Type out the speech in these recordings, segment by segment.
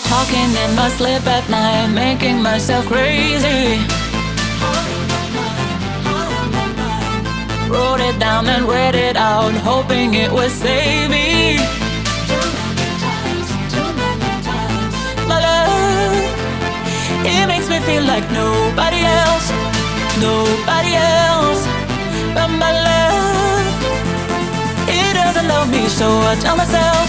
Talking in my sleep at night, making myself crazy. Wrote it down and read it out, hoping it would save me. My love, it makes me feel like nobody else, nobody else but my love. It doesn't love me, so I tell myself,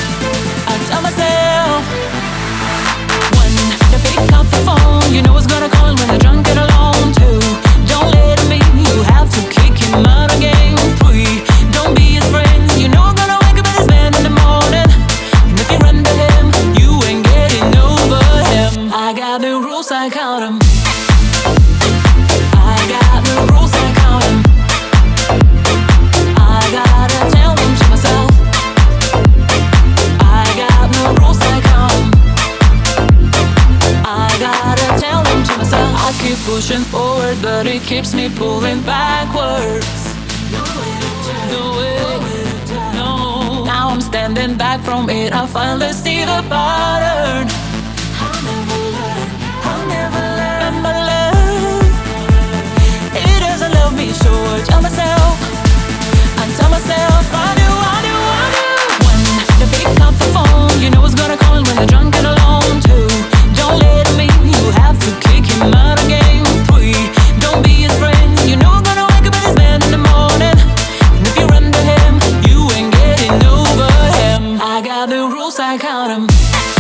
when they pick up the phone, you know it's gonna call when they're drunk and alone too. Don't let him in, you have to kick him out again. 3, don't be his friend, you know I'm gonna wake up with his man in the morning. And if you run to him, you ain't getting over him. I got the rules, I count 'em. I got the rules, I count 'em. I gotta tell them to myself. I got no rules, I count 'em. I gotta tell them to myself. I keep pushing forward, but it keeps me pulling backwards. No way, no. Now I'm standing back from it, I finally see the pattern. I'll never learn, I'll never learn. And my love, it doesn't love me, so I tell myself, I do. When they pick up the phone, you know it's gonna call when they're drunk and alone too. Don't let him in, you have to kick him out again. 3, don't be his friend, you know I'm gonna wake up with his man in the morning. And if you run to him, you ain't getting over him. I got the rules, I count 'em.